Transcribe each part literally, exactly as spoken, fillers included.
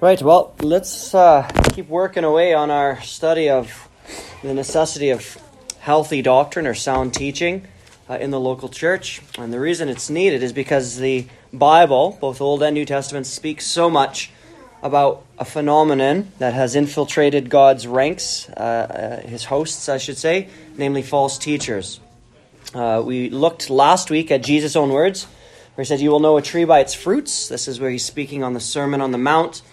Right, well, let's uh, keep working away on our study of the necessity of healthy doctrine or sound teaching uh, in the local church. And the reason it's needed is because the Bible, both Old and New Testament, speaks so much about a phenomenon that has infiltrated God's ranks, uh, uh, his hosts, I should say, namely false teachers. Uh, we looked last week at Jesus' own words, where he said, "You will know a tree by its fruits." This is where he's speaking on the Sermon on the Mount.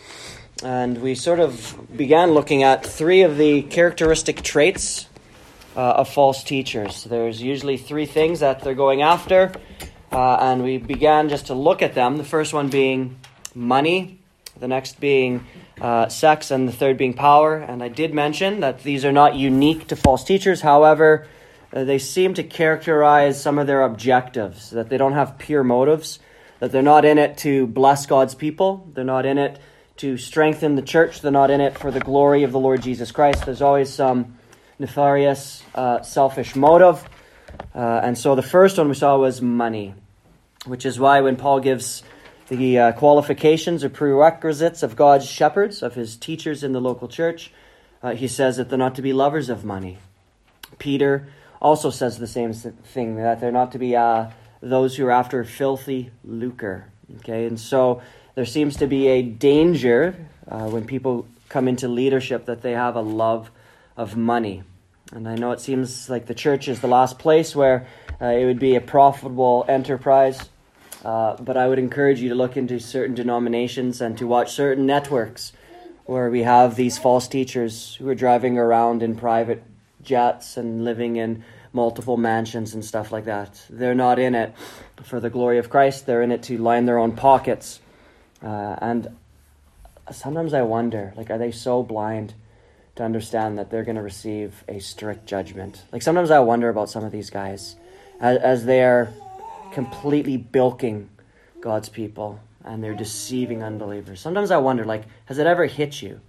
And we sort of began looking at three of the characteristic traits uh, of false teachers. There's usually three things that they're going after, uh, and we began just to look at them. The first one being money, the next being uh, sex, and the third being power. And I did mention that these are not unique to false teachers. However, uh, they seem to characterize some of their objectives, that they don't have pure motives, that they're not in it to bless God's people, they're not in it to strengthen the church, they're not in it for the glory of the Lord Jesus Christ. There's always some nefarious, uh, selfish motive. Uh, and so the first one we saw was money, which is why when Paul gives the uh, qualifications or prerequisites of God's shepherds, of his teachers in the local church, uh, he says that they're not to be lovers of money. Peter also says the same thing, that they're not to be uh, those who are after filthy lucre. Okay, and so there seems to be a danger uh, when people come into leadership that they have a love of money. And I know it seems like the church is the last place where uh, it would be a profitable enterprise, uh, but I would encourage you to look into certain denominations and to watch certain networks where we have these false teachers who are driving around in private jets and living in multiple mansions and stuff like that. They're not in it for the glory of Christ. They're in it to line their own pockets. Uh, and sometimes I wonder, like, are they so blind to understand that they're going to receive a strict judgment? Like, sometimes I wonder about some of these guys as, as they are completely bilking God's people and they're deceiving unbelievers. Sometimes I wonder, like, has it ever hit you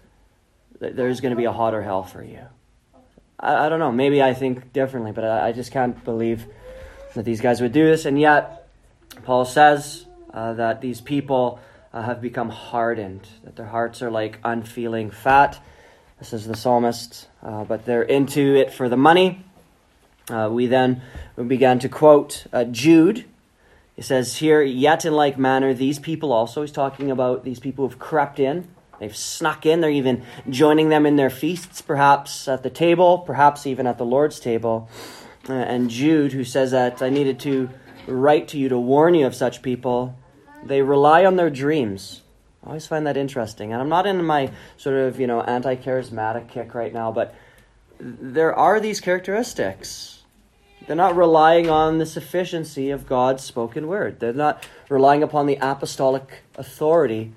that there's going to be a hotter hell for you? I, I don't know. Maybe I think differently, but I, I just can't believe that these guys would do this. And yet, Paul says Uh, that these people uh, have become hardened, that their hearts are like unfeeling fat. This is the psalmist, uh, but they're into it for the money. Uh, we then we began to quote uh, Jude. He says here, "Yet in like manner, these people also," he's talking about these people who've crept in, they've snuck in, they're even joining them in their feasts, perhaps at the table, perhaps even at the Lord's table. Uh, and Jude, who says that I needed to write to you to warn you of such people, they rely on their dreams. I always find that interesting. And I'm not in my sort of, you know, anti-charismatic kick right now, but there are these characteristics. They're not relying on the sufficiency of God's spoken word. They're not relying upon the apostolic authority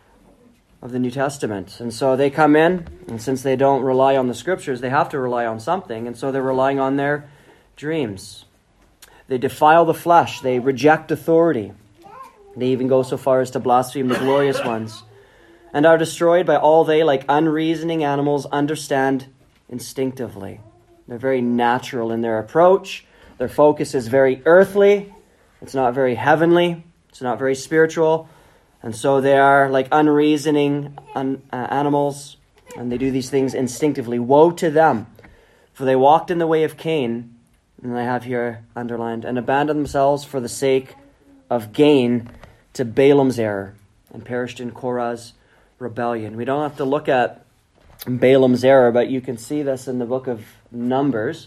of the New Testament. And so they come in, and since they don't rely on the scriptures, they have to rely on something. And so they're relying on their dreams. They defile the flesh. They reject authority. They even go so far as to blaspheme the glorious ones, and are destroyed by all they, like unreasoning animals, understand instinctively. They're very natural in their approach. Their focus is very earthly. It's not very heavenly. It's not very spiritual. And so they are like unreasoning un- uh, animals, and they do these things instinctively. Woe to them, for they walked in the way of Cain, and I have here underlined, and abandoned themselves for the sake of gain to Balaam's error, and perished in Korah's rebellion. We don't have to look at Balaam's error, but you can see this in the book of Numbers.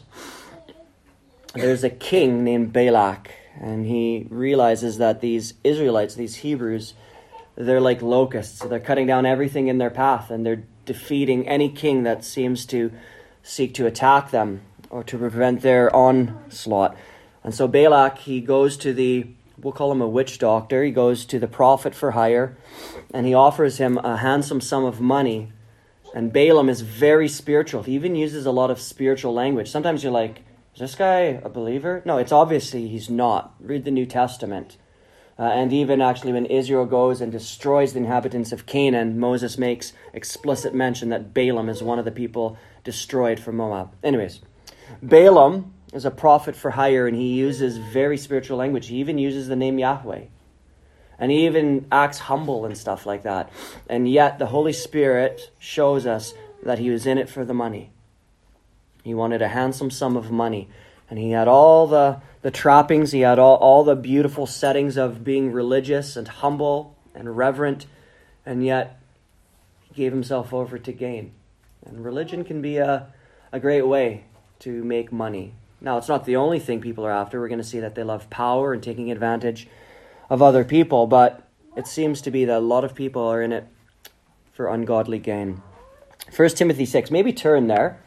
There's a king named Balak, and he realizes that these Israelites, these Hebrews, they're like locusts. They're cutting down everything in their path, and they're defeating any king that seems to seek to attack them or to prevent their onslaught. And so Balak, he goes to the We'll call him a witch doctor. He goes to the prophet for hire, and he offers him a handsome sum of money. And Balaam is very spiritual. He even uses a lot of spiritual language. Sometimes you're like, is this guy a believer? No, it's obviously he's not. Read the New Testament. Uh, and even actually when Israel goes and destroys the inhabitants of Canaan, Moses makes explicit mention that Balaam is one of the people destroyed from Moab. Anyways, Balaam is a prophet for hire, and he uses very spiritual language. He even uses the name Yahweh. And he even acts humble and stuff like that. And yet the Holy Spirit shows us that he was in it for the money. He wanted a handsome sum of money. And he had all the, the trappings, he had all, all the beautiful settings of being religious and humble and reverent. And yet he gave himself over to gain. And religion can be a, a great way to make money. Now, it's not the only thing people are after. We're going to see that they love power and taking advantage of other people. But it seems to be that a lot of people are in it for ungodly gain. First Timothy six, maybe turn there.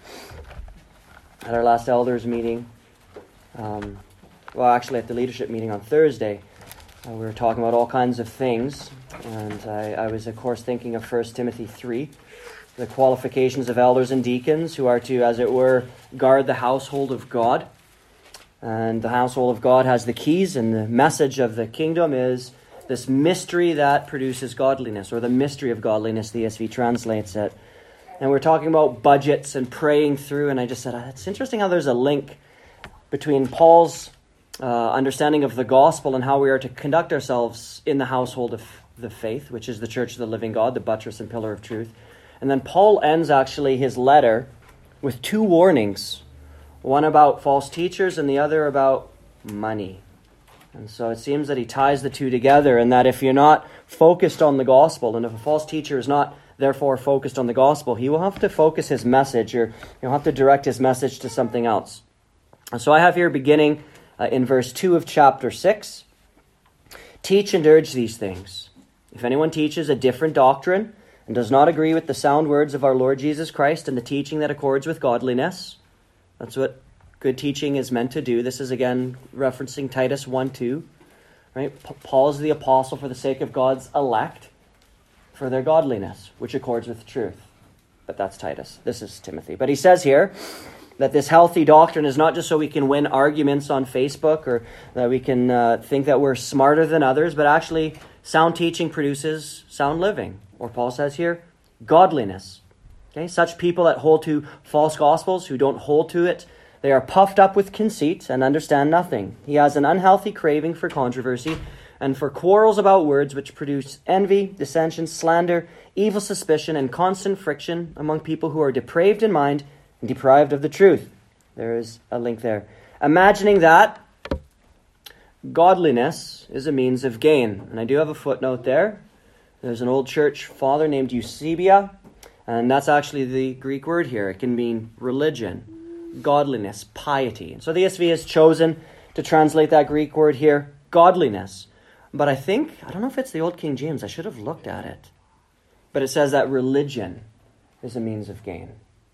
At our last elders meeting, um, well, actually at the leadership meeting on Thursday, uh, we were talking about all kinds of things. And I, I was, of course, thinking of First Timothy three, the qualifications of elders and deacons who are to, as it were, guard the household of God. And the household of God has the keys, and the message of the kingdom is this mystery that produces godliness, or the mystery of godliness, the E S V translates it. And we're talking about budgets and praying through, and I just said, it's interesting how there's a link between Paul's uh, understanding of the gospel and how we are to conduct ourselves in the household of the faith, which is the church of the living God, the buttress and pillar of truth. And then Paul ends actually his letter with two warnings, one about false teachers and the other about money. And so it seems that he ties the two together, and that if you're not focused on the gospel, and if a false teacher is not therefore focused on the gospel, he will have to focus his message, or he'll have to direct his message to something else. And so I have here beginning uh, in verse two of chapter six, teach and urge these things. If anyone teaches a different doctrine and does not agree with the sound words of our Lord Jesus Christ and the teaching that accords with godliness, that's what good teaching is meant to do. This is again referencing Titus one two, right? P- Paul is the apostle for the sake of God's elect, for their godliness, which accords with truth. But that's Titus. This is Timothy. But he says here that this healthy doctrine is not just so we can win arguments on Facebook, or that we can uh, think that we're smarter than others, but actually sound teaching produces sound living. Or Paul says here, godliness. Okay, such people that hold to false gospels, who don't hold to it, they are puffed up with conceit and understand nothing. He has an unhealthy craving for controversy, and for quarrels about words, which produce envy, dissension, slander, evil suspicion, and constant friction among people who are depraved in mind and deprived of the truth. There is a link there. Imagining that godliness is a means of gain. And I do have a footnote there. There's an old church father named Eusebius, and that's actually the Greek word here. It can mean religion, godliness, piety. And so the E S V has chosen to translate that Greek word here, godliness. But I think, I don't know if it's the Old King James. I should have looked at it. But it says that religion is a means of gain.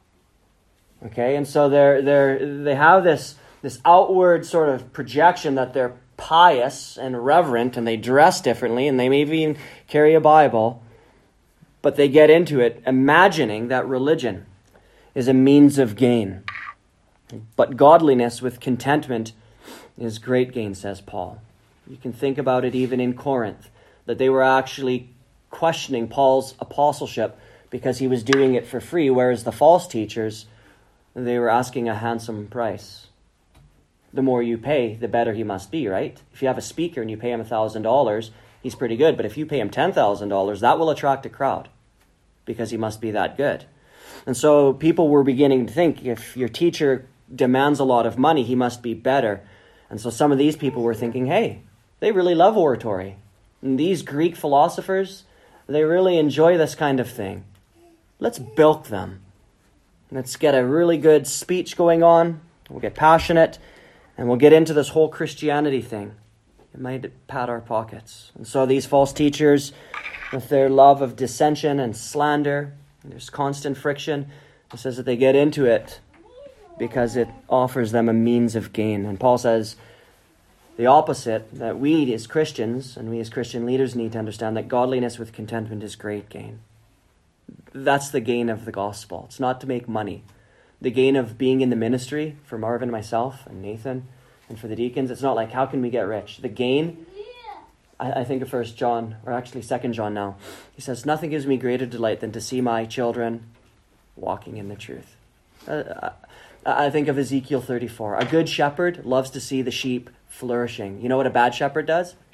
Okay, and so they're, they're, they have this, this outward sort of projection that they're pious and reverent, and they dress differently, and they maybe even carry a Bible. But they get into it imagining that religion is a means of gain. But godliness with contentment is great gain, says Paul. You can think about it even in Corinth, that they were actually questioning Paul's apostleship because he was doing it for free, whereas the false teachers, they were asking a handsome price. The more you pay, the better he must be, right? If you have a speaker and you pay him one thousand dollars, he's pretty good. But if you pay him ten thousand dollars, that will attract a crowd because he must be that good. And so people were beginning to think, if your teacher demands a lot of money, he must be better. And so some of these people were thinking, hey, they really love oratory. And these Greek philosophers, they really enjoy this kind of thing. Let's bilk them. Let's get a really good speech going on. We'll get passionate, and we'll get into this whole Christianity thing. It might pad our pockets. And so these false teachers, with their love of dissension and slander, and there's constant friction, it says that they get into it because it offers them a means of gain. And Paul says the opposite, that we as Christians and we as Christian leaders need to understand that godliness with contentment is great gain. That's the gain of the gospel. It's not to make money. The gain of being in the ministry for Marvin and myself and Nathan and for the deacons, it's not like, how can we get rich? The gain, I, I think of First John, or actually Second John now. He says, nothing gives me greater delight than to see my children walking in the truth. Uh, I think of Ezekiel thirty-four. A good shepherd loves to see the sheep flourishing. You know what a bad shepherd does?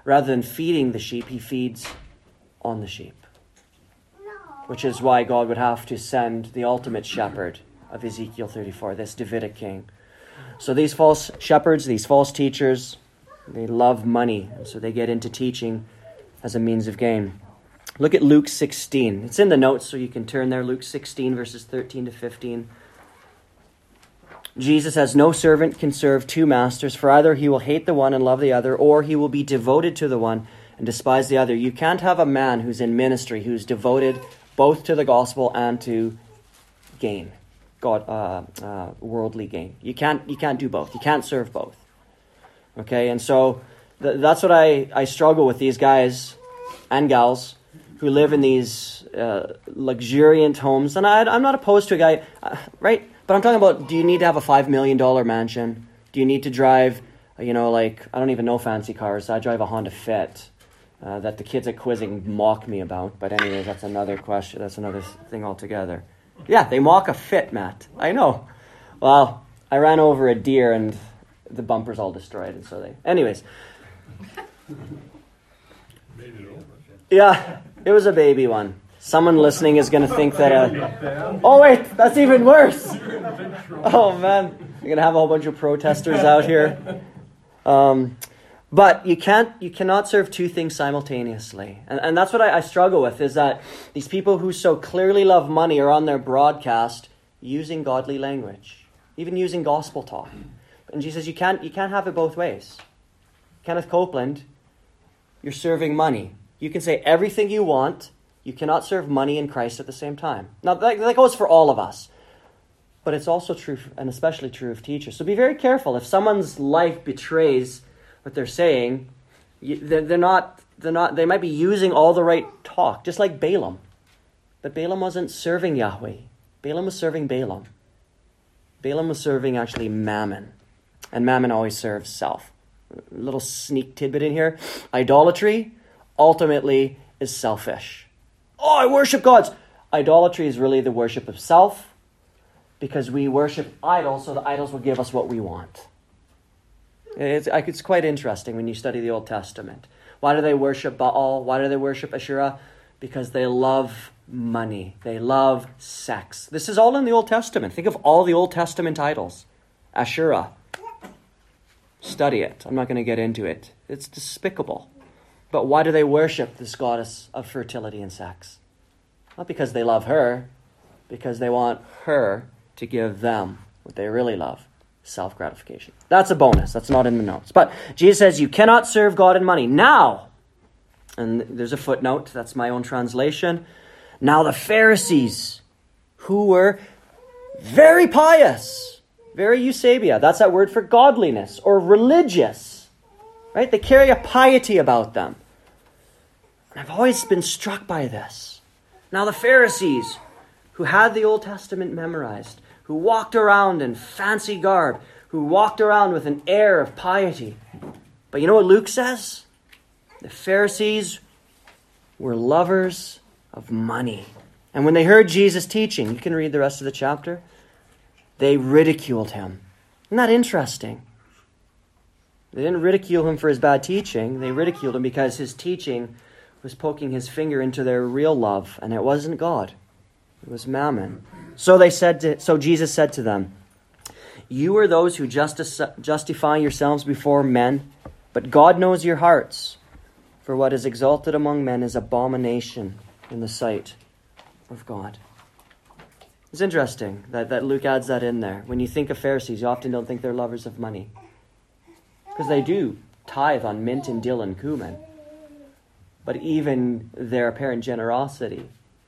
rather than feeding the sheep, he feeds on the sheep. Which is why God would have to send the ultimate shepherd of Ezekiel thirty-four, this Davidic king. So these false shepherds, these false teachers, they love money, and so they get into teaching as a means of gain. Look at Luke sixteen. It's in the notes, so you can turn there. Luke sixteen, verses thirteen to fifteen. Jesus says, "No servant can serve two masters, for either he will hate the one and love the other, or he will be devoted to the one and despise the other. You can't have a man who's in ministry who's devoted both to the gospel and to gain, God, uh, uh, worldly gain. You can't, you can't do both. You can't serve both." Okay, and so th- that's what I, I struggle with these guys and gals who live in these uh, luxuriant homes. And I, I'm not opposed to a guy, uh, right? But I'm talking about, do you need to have a five million dollars mansion? Do you need to drive, you know, like, I don't even know fancy cars. I drive a Honda Fit uh, that the kids at Quizzing mock me about. But anyways, that's another question. That's another thing altogether. Yeah, they mock a Fit, Matt. I know. Well, I ran over a deer and the bumper's all destroyed. And so they... Anyways. Made it over. Yeah, it was a baby one. Someone listening is going to think that... Uh, oh, wait, that's even worse. Oh, man. You're going to have a whole bunch of protesters out here. Um, but you can't, you cannot serve two things simultaneously. And, and that's what I, I struggle with, is that these people who so clearly love money are on their broadcast using godly language, even using gospel talk. And Jesus says, you can't, you can't have it both ways. Kenneth Copeland, you're serving money. You can say everything you want. You cannot serve money and Christ at the same time. Now, that, that goes for all of us. But it's also true, and especially true of teachers. So be very careful. If someone's life betrays what they're saying, you, they're, they're not, they're not, they might be using all the right talk, just like Balaam. But Balaam wasn't serving Yahweh. Balaam was serving Balaam. Balaam was serving actually Mammon. And Mammon always serves self. A little sneak tidbit in here. Idolatry ultimately is selfish. Oh, I worship gods. Idolatry is really the worship of self, because we worship idols, so the idols will give us what we want. It's, it's quite interesting when you study the Old Testament. Why do they worship Baal? Why do they worship Asherah? Because they love money. They love sex. This is all in the Old Testament. Think of all the Old Testament idols. Asherah. Study it. I'm not going to get into it. It's despicable. But why do they worship this goddess of fertility and sex? Not because they love her, because they want her to give them what they really love, self-gratification. That's a bonus. That's not in the notes. But Jesus says you cannot serve God and money. Now, and there's a footnote, that's my own translation. Now the Pharisees, who were very pious, very eusebia, that's that word for godliness or religious, right? They carry a piety about them. And I've always been struck by this. Now the Pharisees, who had the Old Testament memorized, who walked around in fancy garb, who walked around with an air of piety. But you know what Luke says? The Pharisees were lovers of money. And when they heard Jesus teaching, you can read the rest of the chapter, they ridiculed him. Isn't that interesting? They didn't ridicule him for his bad teaching. They ridiculed him because his teaching was poking his finger into their real love, and it wasn't God. It was Mammon. So they said to, so Jesus said to them, "You are those who justice, justify yourselves before men, but God knows your hearts. For what is exalted among men is abomination in the sight of God." It's interesting that, that Luke adds that in there. When you think of Pharisees, you often don't think they're lovers of money. Because they do tithe on mint and dill and cumin. But even their apparent generosity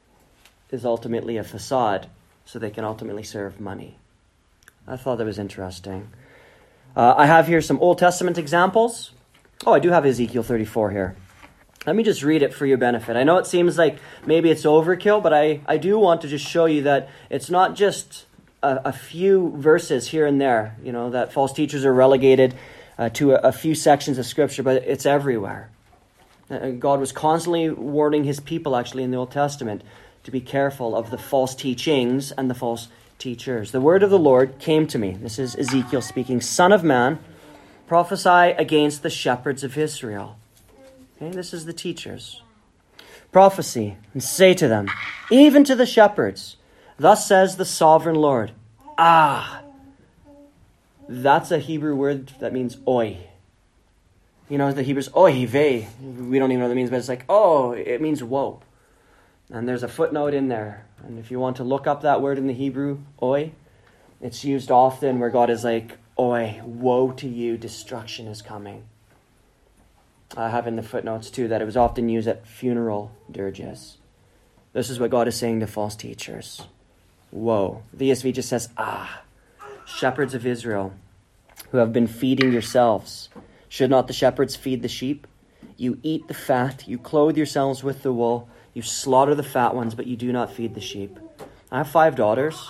is ultimately a facade, so they can ultimately serve money. I thought that was interesting. Uh, I have here some Old Testament examples. Oh, I do have Ezekiel thirty-four here. Let me just read it for your benefit. I know it seems like maybe it's overkill, but I, I do want to just show you that it's not just a, a few verses here and there, you know, that false teachers are relegated uh, to a, a few sections of Scripture, but it's everywhere. Uh, God was constantly warning his people, actually, in the Old Testament, to be careful of the false teachings and the false teachers. The word of the Lord came to me. This is Ezekiel speaking. "Son of man, prophesy against the shepherds of Israel. Okay, this is the teachers. Prophecy, and say to them, even to the shepherds, thus says the sovereign Lord. Ah, that's a Hebrew word that means oi. You know, the Hebrew's oy vey. We don't even know what it means, but it's like, oh, it means woe. And there's a footnote in there. And if you want to look up that word in the Hebrew, oi, it's used often where God is like, oi, woe to you, destruction is coming. I have in the footnotes too that it was often used at funeral dirges. This is what God is saying to false teachers. Woe. The E S V just says, ah, shepherds of Israel who have been feeding yourselves. Should not the shepherds feed the sheep? You eat the fat, you clothe yourselves with the wool, you slaughter the fat ones, but you do not feed the sheep. I have five daughters,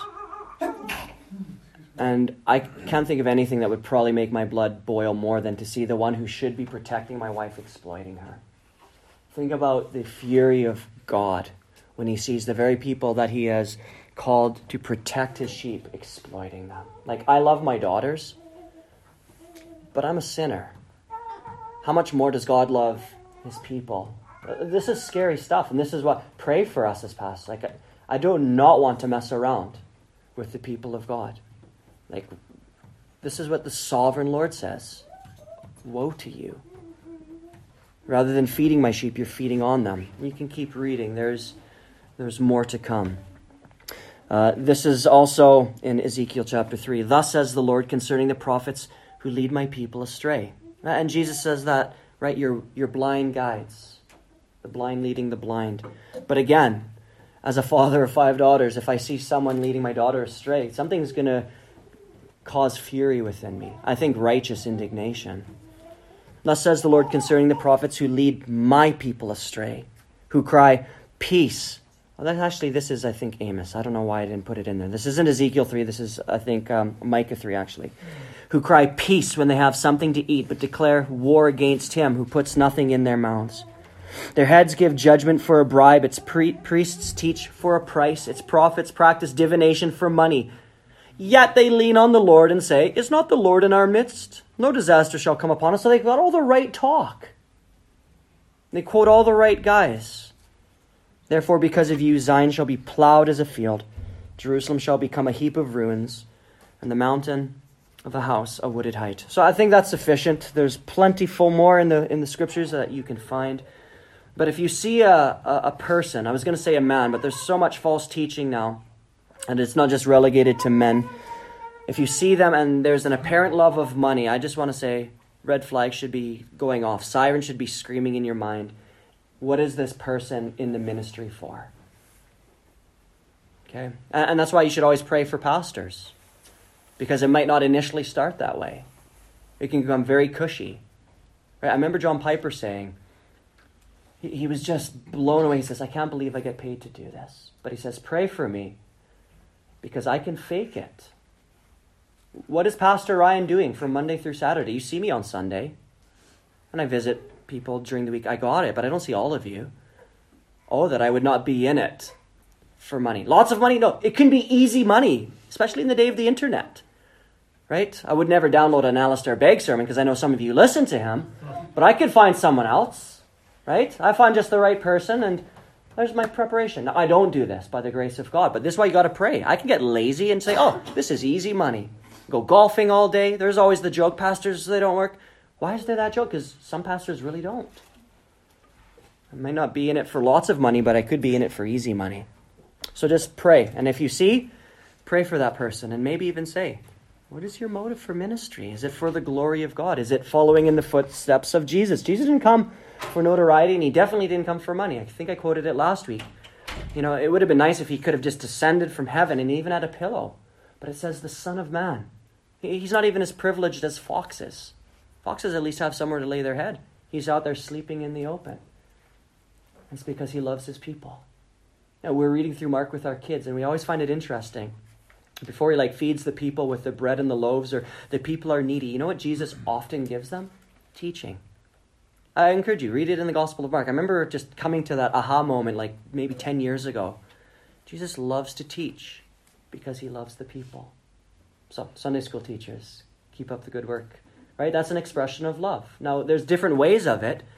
and I can't think of anything that would probably make my blood boil more than to see the one who should be protecting my wife exploiting her. Think about the fury of God when he sees the very people that he has called to protect his sheep exploiting them. Like, I love my daughters, but I'm a sinner. How much more does God love his people? This is scary stuff, and this is what, pray for us as pastors. Like, I, I do not want to mess around with the people of God. Like, this is what the sovereign Lord says. Woe to you. Rather than feeding my sheep, you're feeding on them. You can keep reading. There's, there's more to come. Uh, this is also in Ezekiel chapter three. Thus says the Lord concerning the prophets who lead my people astray. And Jesus says that, right, you're, you're blind guides. The blind leading the blind. But again, as a father of five daughters, if I see someone leading my daughter astray, something's going to cause fury within me. I think righteous indignation. Thus says the Lord concerning the prophets who lead my people astray, who cry, peace. Well, that actually, this is, I think, Amos. I don't know why I didn't put it in there. This isn't Ezekiel three. This is, I think, um, Micah three, actually. Who cry peace when they have something to eat, but declare war against him who puts nothing in their mouths. Their heads give judgment for a bribe. Its pre- priests teach for a price. Its prophets practice divination for money. Yet they lean on the Lord and say, is not the Lord in our midst? No disaster shall come upon us. So they've got all the right talk. They quote all the right guys. Therefore, because of you, Zion shall be plowed as a field. Jerusalem shall become a heap of ruins, and the mountain of a house a wooded height. So I think that's sufficient. There's plenty full more in the in the scriptures that you can find. But if you see a, a, a person, I was going to say a man, but there's so much false teaching now, and it's not just relegated to men. If you see them and there's an apparent love of money, I just want to say red flags should be going off. Sirens should be screaming in your mind. What is this person in the ministry for? Okay? And, and that's why you should always pray for pastors. Because it might not initially start that way. It can become very cushy. Right? I remember John Piper saying, he, he was just blown away. He says, I can't believe I get paid to do this. But he says, pray for me, because I can fake it. What is Pastor Ryan doing from Monday through Saturday? You see me on Sunday, and I visit people during the week. I got it, but I don't see all of you. Oh, that I would not be in it for money. Lots of money? No, it can be easy money, especially in the day of the internet. Right? I would never download an Alistair Begg sermon because I know some of you listen to him, but I could find someone else. Right? I find just the right person, and there's my preparation. Now, I don't do this by the grace of God, but this is why you got to pray. I can get lazy and say, oh, this is easy money. Go golfing all day. There's always the joke, pastors, they don't work. Why is there that joke? Because some pastors really don't. I might not be in it for lots of money, but I could be in it for easy money. So just pray. And if you see, pray for that person. And maybe even say, what is your motive for ministry? Is it for the glory of God? Is it following in the footsteps of Jesus? Jesus didn't come for notoriety, and he definitely didn't come for money. I think I quoted it last week. You know, it would have been nice if he could have just descended from heaven and even had a pillow. But it says the Son of Man. He's not even as privileged as foxes. Foxes at least have somewhere to lay their head. He's out there sleeping in the open. It's because he loves his people. Now, we're reading through Mark with our kids, and we always find it interesting. Before he like feeds the people with the bread and the loaves, or the people are needy, you know what Jesus often gives them? Teaching. I encourage you, read it in the Gospel of Mark. I remember just coming to that aha moment like maybe ten years ago. Jesus loves to teach because he loves the people. So, Sunday school teachers, keep up the good work. Right? That's an expression of love. Now, there's different ways of it,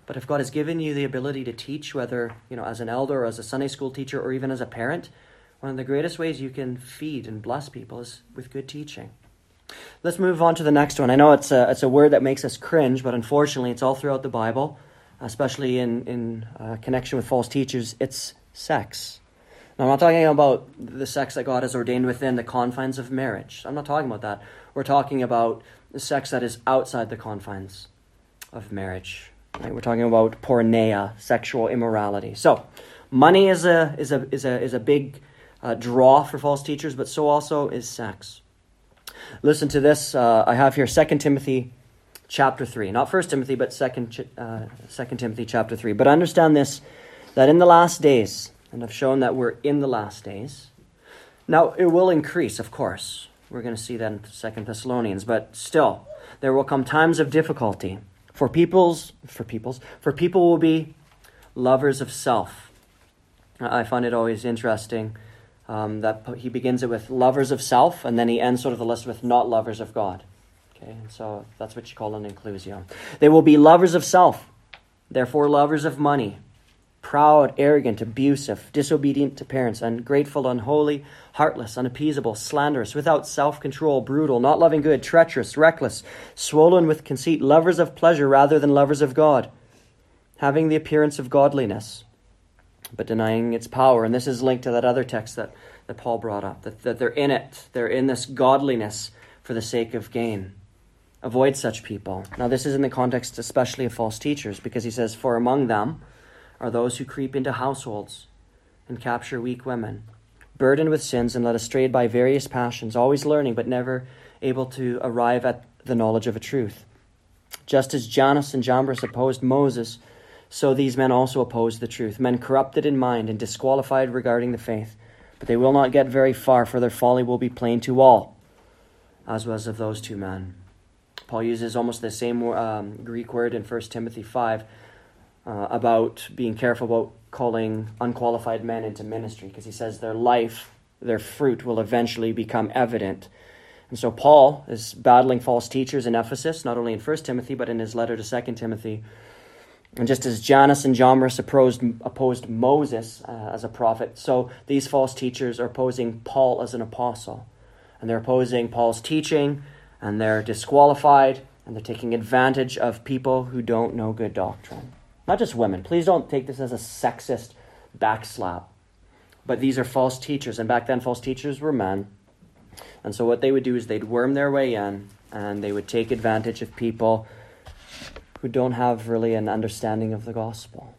But if God has given you the ability to teach, whether, you know, as an elder or as a Sunday school teacher or even as a parent, one of the greatest ways you can feed and bless people is with good teaching. Let's move on to the next one. I know it's a, it's a word that makes us cringe, but unfortunately it's all throughout the Bible, especially in, in uh, connection with false teachers. It's sex. Now, I'm not talking about the sex that God has ordained within the confines of marriage. I'm not talking about that. We're talking about the sex that is outside the confines of marriage. Right? We're talking about porneia, sexual immorality. So, money is a is a is a is a big uh, draw for false teachers, but so also is sex. Listen to this. Uh, I have here Second Timothy chapter three, not First Timothy, but Second uh, Second Timothy chapter three. But understand this: that in the last days, and I've shown that we're in the last days. Now it will increase, of course. We're going to see that in Second Thessalonians, but still, there will come times of difficulty. For peoples, for peoples, for people will be lovers of self. I find it always interesting um, that he begins it with lovers of self, and then he ends sort of the list with not lovers of God. Okay, and so that's what you call an inclusio. They will be lovers of self, therefore lovers of money, proud, arrogant, abusive, disobedient to parents, ungrateful, unholy, heartless, unappeasable, slanderous, without self-control, brutal, not loving good, treacherous, reckless, swollen with conceit, lovers of pleasure rather than lovers of God, having the appearance of godliness, but denying its power. And this is linked to that other text that, that Paul brought up, that, that they're in it. They're in this godliness for the sake of gain. Avoid such people. Now, this is in the context especially of false teachers, because he says, for among them are those who creep into households and capture weak women, burdened with sins and led astray by various passions, always learning but never able to arrive at the knowledge of a truth. Just as Jannes and Jambres opposed Moses, so these men also oppose the truth, men corrupted in mind and disqualified regarding the faith. But they will not get very far, for their folly will be plain to all, as was of those two men. Paul uses almost the same um, Greek word in First Timothy five, Uh, about being careful about calling unqualified men into ministry, because he says their life, their fruit will eventually become evident. And so Paul is battling false teachers in Ephesus, not only in First Timothy, but in his letter to Second Timothy. And just as Jannes and Jambres opposed, opposed Moses uh, as a prophet, so these false teachers are opposing Paul as an apostle. And they're opposing Paul's teaching, and they're disqualified, and they're taking advantage of people who don't know good doctrine. Not just women. Please don't take this as a sexist backslap. But these are false teachers. And back then, false teachers were men. And so what they would do is they'd worm their way in, and they would take advantage of people who don't have really an understanding of the gospel.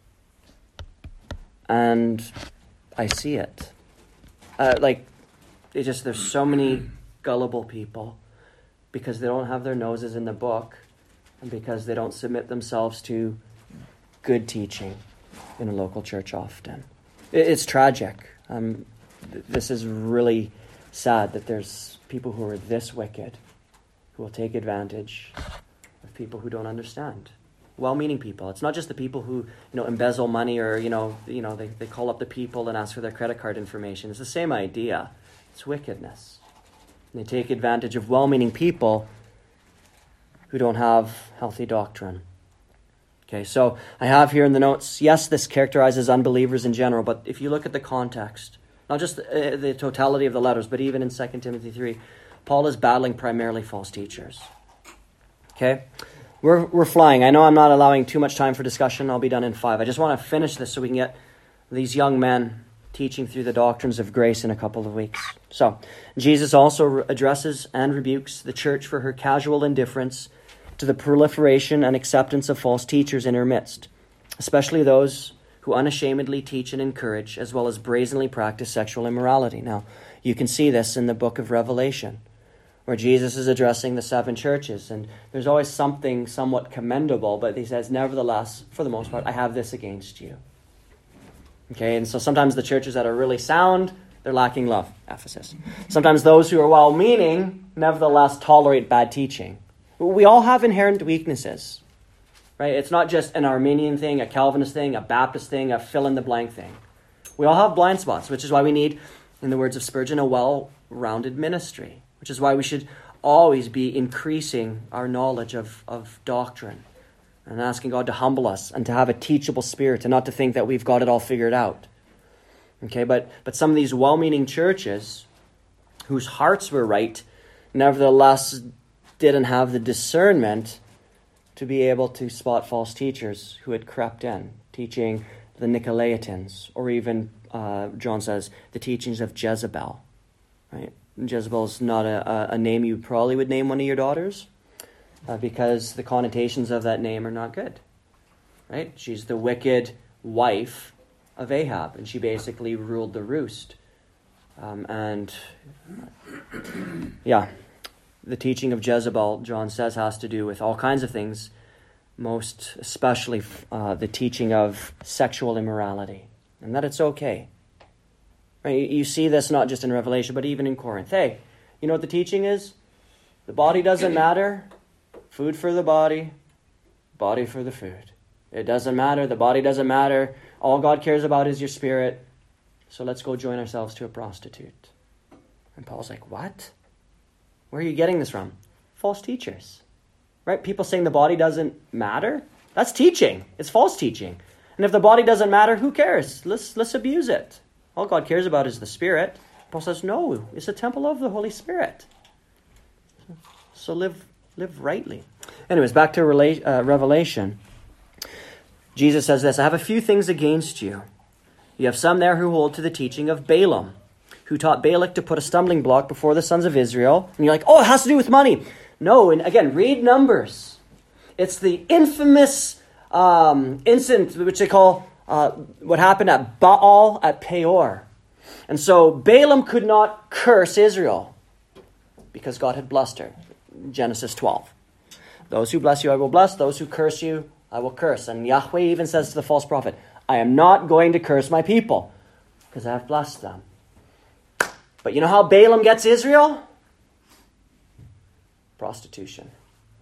And I see it. Uh, like, it just, there's so many gullible people because they don't have their noses in the book and because they don't submit themselves to good teaching in a local church often. It's tragic. Um, th- this is really sad that there's people who are this wicked who will take advantage of people who don't understand. Well-meaning people. It's not just the people who, you know, embezzle money or, you know, you know, they, they call up the people and ask for their credit card information. It's the same idea. It's wickedness. And they take advantage of well-meaning people who don't have healthy doctrine. Okay, so I have here in the notes, yes, this characterizes unbelievers in general, but if you look at the context, not just the, the totality of the letters, but even in Second Timothy three, Paul is battling primarily false teachers. Okay, we're we're flying. I know I'm not allowing too much time for discussion. I'll be done in five. I just want to finish this so we can get these young men teaching through the doctrines of grace in a couple of weeks. So, Jesus also addresses and rebukes the church for her casual indifference to the proliferation and acceptance of false teachers in her midst, especially those who unashamedly teach and encourage, as well as brazenly practice sexual immorality. Now, you can see this in the book of Revelation, where Jesus is addressing the seven churches, and there's always something somewhat commendable, but he says, nevertheless, for the most part, I have this against you. Okay, and so sometimes the churches that are really sound, they're lacking love, Ephesus. Sometimes those who are well-meaning, nevertheless, tolerate bad teaching. We all have inherent weaknesses, right? It's not just an Arminian thing, a Calvinist thing, a Baptist thing, a fill-in-the-blank thing. We all have blind spots, which is why we need, in the words of Spurgeon, a well-rounded ministry, which is why we should always be increasing our knowledge of, of doctrine and asking God to humble us and to have a teachable spirit and not to think that we've got it all figured out. Okay, but, but some of these well-meaning churches whose hearts were right, nevertheless didn't have the discernment to be able to spot false teachers who had crept in, teaching the Nicolaitans, or even, uh, John says, the teachings of Jezebel. Right? Jezebel is not a, a name you probably would name one of your daughters, uh, because the connotations of that name are not good. Right? She's the wicked wife of Ahab, and she basically ruled the roost. Um, and yeah, the teaching of Jezebel, John says, has to do with all kinds of things, most especially uh, the teaching of sexual immorality, and that it's okay. Right? You see this not just in Revelation, but even in Corinth. Hey, you know what the teaching is? The body doesn't matter. Food for the body, body for the food. It doesn't matter. The body doesn't matter. All God cares about is your spirit. So let's go join ourselves to a prostitute. And Paul's like, what? Where are you getting this from? False teachers. Right? People saying the body doesn't matter. That's teaching. It's false teaching. And if the body doesn't matter, who cares? Let's, let's abuse it. All God cares about is the spirit. Paul says, no, it's a temple of the Holy Spirit. So live, live rightly. Anyways, back to rela- uh, Revelation. Jesus says this, I have a few things against you. You have some there who hold to the teaching of Balaam, who taught Balak to put a stumbling block before the sons of Israel. And you're like, oh, it has to do with money. No, and again, read Numbers. It's the infamous um, incident, which they call uh, what happened at Baal at Peor. And so Balaam could not curse Israel because God had blessed her. Genesis twelve. Those who bless you, I will bless. Those who curse you, I will curse. And Yahweh even says to the false prophet, I am not going to curse my people because I have blessed them. But you know how Balaam gets Israel? Prostitution.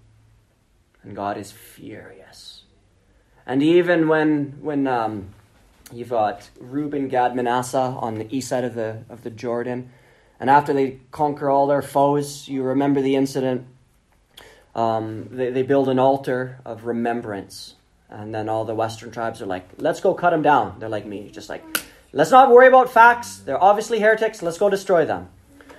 And God is furious. And even when when um, you've got Reuben, Gad, Manasseh on the east side of the of the Jordan, and after they conquer all their foes, you remember the incident. Um, they, they build an altar of remembrance. And then all the western tribes are like, let's go cut them down. They're like me, just like, let's not worry about facts. They're obviously heretics. Let's go destroy them.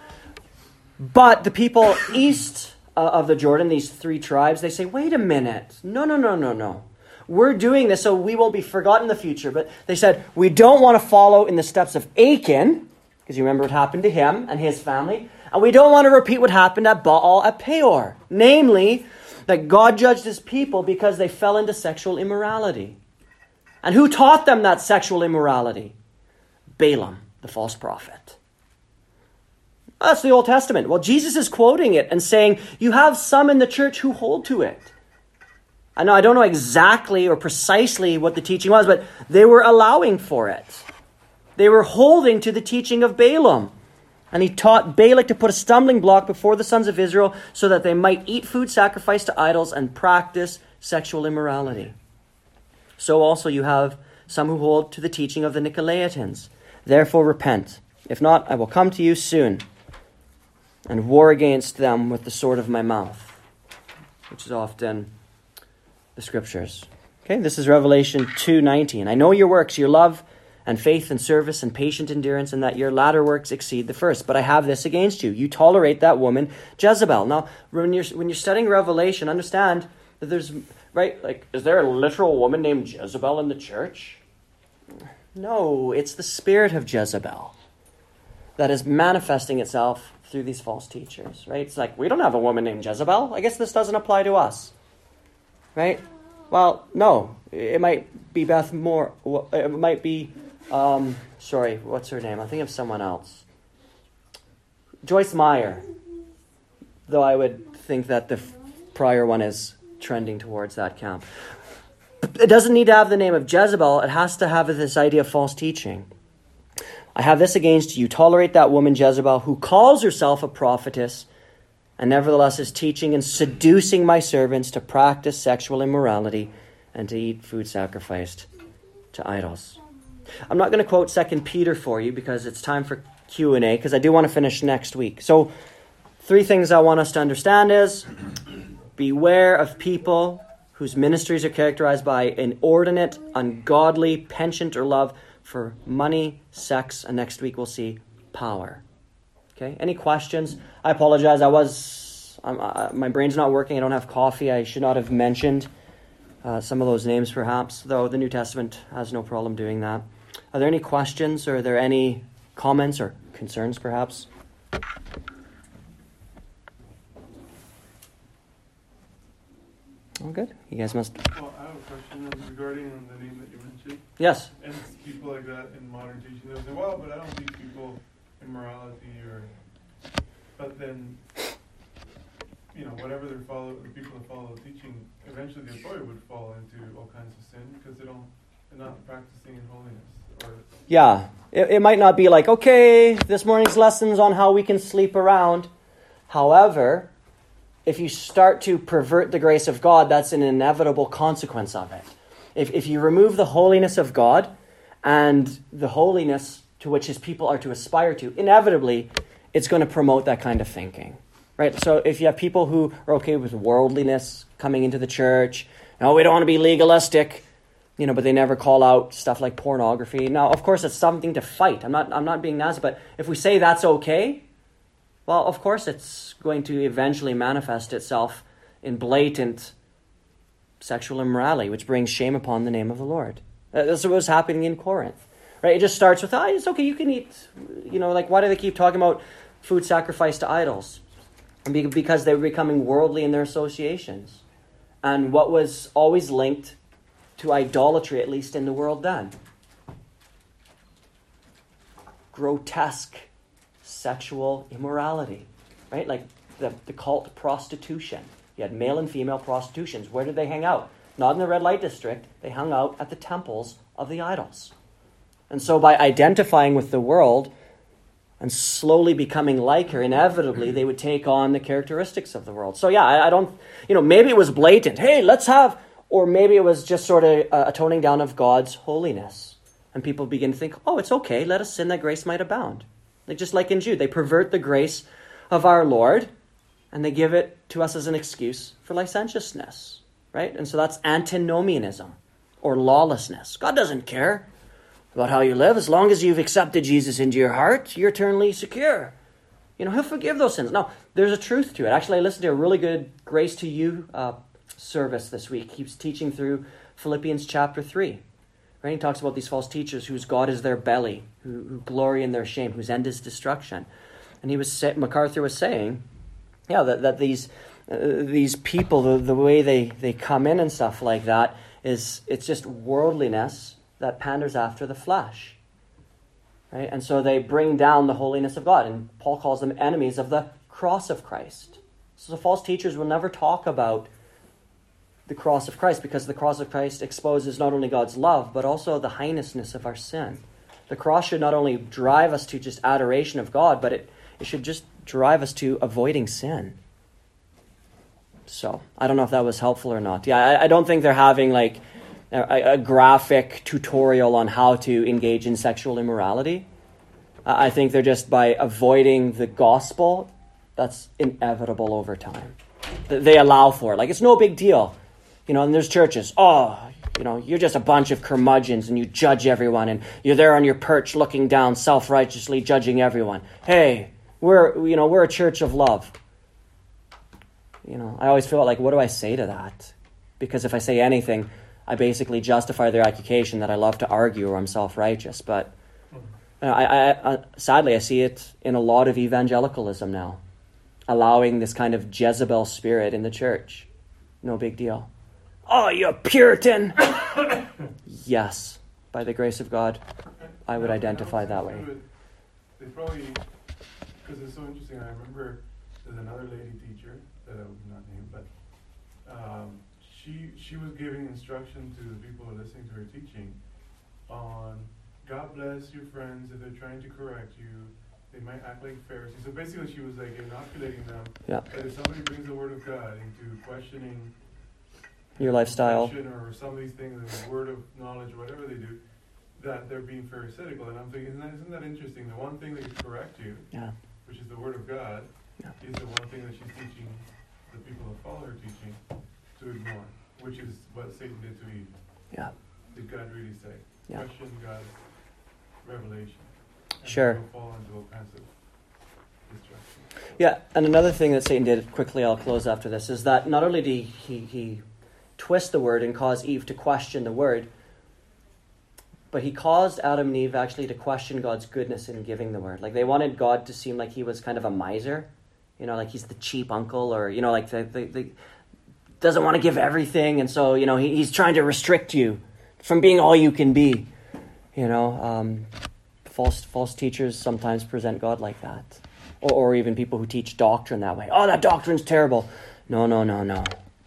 But the people east uh, of the Jordan, these three tribes, they say, wait a minute. No, no, no, no, no. We're doing this so we won't be forgotten in the future. But they said, we don't want to follow in the steps of Achan, because you remember what happened to him and his family. And we don't want to repeat what happened at Baal at Peor. Namely, that God judged his people because they fell into sexual immorality. And who taught them that sexual immorality? Balaam, the false prophet. That's the Old Testament. Well, Jesus is quoting it and saying, you have some in the church who hold to it. I know I don't know exactly or precisely what the teaching was, but they were allowing for it. They were holding to the teaching of Balaam. And he taught Balak to put a stumbling block before the sons of Israel so that they might eat food sacrificed to idols and practice sexual immorality. So also you have some who hold to the teaching of the Nicolaitans. Therefore repent. If not, I will come to you soon and war against them with the sword of my mouth, which is often the scriptures. Okay, this is Revelation two nineteen. I know your works, your love and faith and service and patient endurance, and that your latter works exceed the first. But I have this against you. You tolerate that woman, Jezebel. Now, when you're when you're studying Revelation, understand that there's, right, like, is there a literal woman named Jezebel in the church? No, it's the spirit of Jezebel that is manifesting itself through these false teachers, right? It's like, we don't have a woman named Jezebel. I guess this doesn't apply to us, right? Well, no, it might be Beth Moore. It might be, um, sorry, what's her name? I think of someone else. Joyce Meyer. Though I would think that the prior one is trending towards that camp. It doesn't need to have the name of Jezebel. It has to have this idea of false teaching. I have this against you. Tolerate that woman Jezebel, who calls herself a prophetess, and nevertheless is teaching and seducing my servants to practice sexual immorality and to eat food sacrificed to idols. I'm not going to quote Second Peter for you because it's time for Q and A, because I do want to finish next week. So three things I want us to understand is, beware of people whose ministries are characterized by inordinate, ungodly penchant or love for money, sex, and next week we'll see power. Okay, any questions? I apologize. I was, I'm, uh, my brain's not working. I don't have coffee. I should not have mentioned uh, some of those names perhaps, though the New Testament has no problem doing that. Are there any questions, or are there any comments or concerns perhaps? Oh, good. You guys must... Well, I have a question regarding the name that you mentioned. Yes. And people like that in modern teaching, they'll say, well, but I don't teach people immorality or... But then, you know, whatever they follow, the people that follow the teaching, eventually the authority would fall into all kinds of sin because they don't, they're not practicing in holiness. Or yeah. It, it might not be like, okay, this morning's lesson's on how we can sleep around. However, if you start to pervert the grace of God, that's an inevitable consequence of it. If if you remove the holiness of God and the holiness to which his people are to aspire to, inevitably, it's going to promote that kind of thinking, right? So if you have people who are okay with worldliness coming into the church, no, we don't want to be legalistic, you know, but they never call out stuff like pornography. Now, of course, it's something to fight. I'm not I'm not being nasty, but if we say that's okay, well, of course, it's going to eventually manifest itself in blatant sexual immorality, which brings shame upon the name of the Lord. That's what was happening in Corinth, right? It just starts with, ah, oh, it's okay, you can eat. You know, like, why do they keep talking about food sacrificed to idols? Because they were becoming worldly in their associations. And what was always linked to idolatry, at least in the world then? Grotesque sexual immorality, right? Like the, the cult prostitution. You had male and female prostitutions. Where did they hang out? Not in the red light district. They hung out at the temples of the idols. And so by identifying with the world and slowly becoming like her, inevitably they would take on the characteristics of the world. So yeah, I, I don't, you know, maybe it was blatant. Hey, let's have, or maybe it was just sort of a, a toning down of God's holiness. And people begin to think, oh, it's okay. Let us sin that grace might abound. Like just like in Jude, they pervert the grace of our Lord and they give it to us as an excuse for licentiousness, right? And so that's antinomianism or lawlessness. God doesn't care about how you live. As long as you've accepted Jesus into your heart, you're eternally secure. You know, he'll forgive those sins. Now, there's a truth to it. Actually, I listened to a really good Grace to You uh, service this week. He was teaching through Philippians chapter three. Right? He talks about these false teachers whose God is their belly, who, who glory in their shame, whose end is destruction. And he was say, MacArthur was saying, yeah, that, that these uh, these people, the, the way they, they come in and stuff like that, is it's just worldliness that panders after the flesh. Right? And so they bring down the holiness of God. And Paul calls them enemies of the cross of Christ. So the false teachers will never talk about the cross of Christ, because the cross of Christ exposes not only God's love, but also the heinousness of our sin. The cross should not only drive us to just adoration of God, but it, it should just drive us to avoiding sin. So, I don't know if that was helpful or not. Yeah, I, I don't think they're having like a, a graphic tutorial on how to engage in sexual immorality. I think they're just, by avoiding the gospel, that's inevitable over time. They allow for it. Like, it's no big deal. You know, and there's churches, oh, you know, you're just a bunch of curmudgeons and you judge everyone and you're there on your perch looking down, self-righteously judging everyone. Hey, we're, you know, we're a church of love. You know, I always feel like, what do I say to that? Because if I say anything, I basically justify their accusation that I love to argue or I'm self-righteous. But you know, I, I, I, sadly, I see it in a lot of evangelicalism now, allowing this kind of Jezebel spirit in the church. No big deal. Oh, you're a Puritan. Yes, by the grace of God, I would identify that way. They probably, because it's so interesting, I remember there's another lady teacher that I would not name, but um, she she was giving instruction to the people who are listening to her teaching on God bless your friends if they're trying to correct you. They might act like Pharisees. So basically she was like inoculating them yeah. that if somebody brings the word of God into questioning your lifestyle or some of these things, the word of knowledge, whatever they do, that they're being pharisaical. And I'm thinking, isn't that, isn't that interesting? The one thing that can correct you, yeah. which is the word of God, yeah. is the one thing that she's teaching the people that follow her teaching to ignore. which is what Satan did to Eve. Yeah. Did God really say? Yeah. Question God's revelation. And Sure. We'll fall into all kinds of destruction. Yeah, and another thing that Satan did, quickly I'll close after this, is that not only did he, he twist the word and cause Eve to question the word, but he caused Adam and Eve actually to question God's goodness in giving the word. Like, they wanted God to seem like he was kind of a miser, you know, like he's the cheap uncle, or, you know, like the, the, the doesn't want to give everything, and so, you know, he, he's trying to restrict you from being all you can be. You know, um, false false teachers sometimes present God like that. Or, or even people who teach doctrine that way. Oh, that doctrine's terrible. No, no, no, no.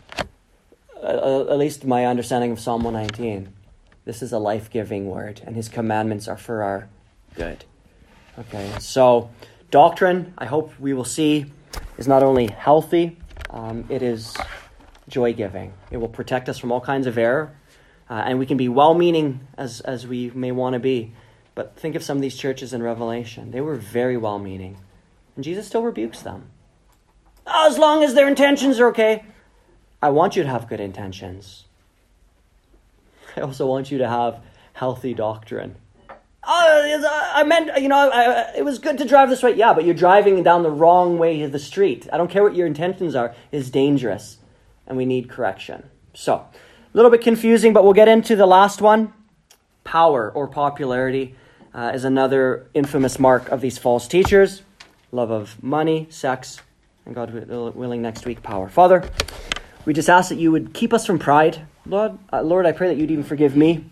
Uh, at least my understanding of Psalm one nineteen. This is a life-giving word, and his commandments are for our good. Okay, so doctrine, I hope we will see, is not only healthy, um, it is joy-giving. It will protect us from all kinds of error, uh, and we can be well-meaning as, as we may want to be. But think of some of these churches in Revelation. They were very well-meaning, and Jesus still rebukes them. Oh, as long as their intentions are okay. I want you to have good intentions. I also want you to have healthy doctrine. Oh, I meant, you know, I, it was good to drive this way. Yeah, but you're driving down the wrong way of the street. I don't care what your intentions are. It's dangerous, and we need correction. So, a little bit confusing, but we'll get into the last one. Power or popularity uh, is another infamous mark of these false teachers. Love of money, sex, and God willing next week, power. Father, we just ask that you would keep us from pride. Lord, uh, Lord, I pray that you'd even forgive me.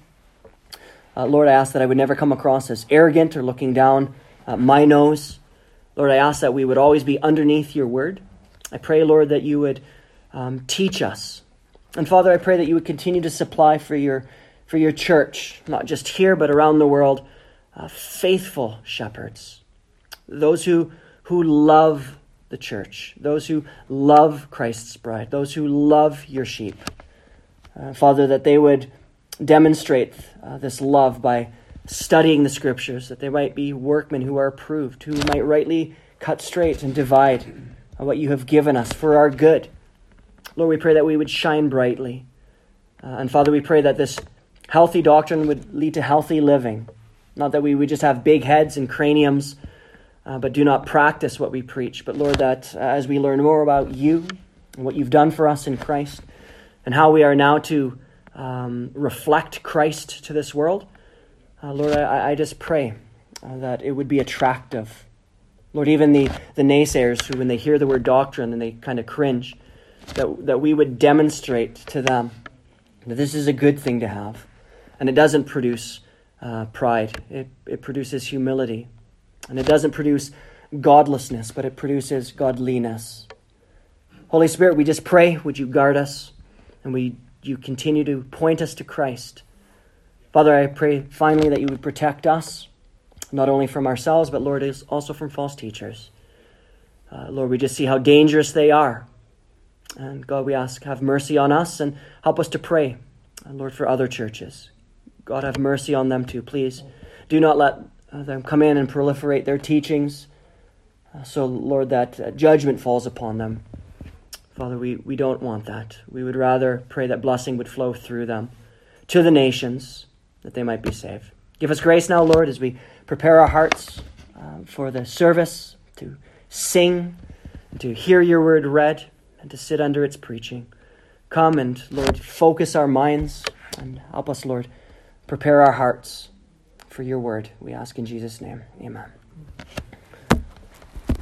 Uh, Lord, I ask that I would never come across as arrogant or looking down uh, my nose. Lord, I ask that we would always be underneath your word. I pray, Lord, that you would um, teach us. And Father, I pray that you would continue to supply for your for your church, not just here, but around the world, uh, faithful shepherds. Those who, who love the church, those who love Christ's bride, those who love your sheep. Uh, Father, that they would demonstrate uh, this love by studying the scriptures, that they might be workmen who are approved, who might rightly cut straight and divide uh, what you have given us for our good. Lord, we pray that we would shine brightly. Uh, and Father, we pray that this healthy doctrine would lead to healthy living. Not that we would just have big heads and craniums, uh, but do not practice what we preach. But Lord, that uh, as we learn more about you and what you've done for us in Christ, and how we are now to um, reflect Christ to this world, uh, Lord, I, I just pray uh, that it would be attractive. Lord, even the, the naysayers who, when they hear the word doctrine and they kind of cringe, that, that we would demonstrate to them that this is a good thing to have. And it doesn't produce uh, pride. It, it produces humility. And it doesn't produce godlessness, but it produces godliness. Holy Spirit, we just pray, would you guard us? And we, you continue to point us to Christ. Father, I pray finally that you would protect us, not only from ourselves, but Lord, also from false teachers. Uh, Lord, we just see how dangerous they are. And God, we ask, have mercy on us and help us to pray, uh, Lord, for other churches. God, have mercy on them too, please. Do not let uh, them come in and proliferate their teachings. Uh, so, Lord, that uh, judgment falls upon them. Father, we, we don't want that. We would rather pray that blessing would flow through them to the nations, that they might be saved. Give us grace now, Lord, as we prepare our hearts uh, for the service, to sing, to hear your word read, and to sit under its preaching. Come and, Lord, focus our minds and help us, Lord, prepare our hearts for your word. We ask in Jesus' name. Amen.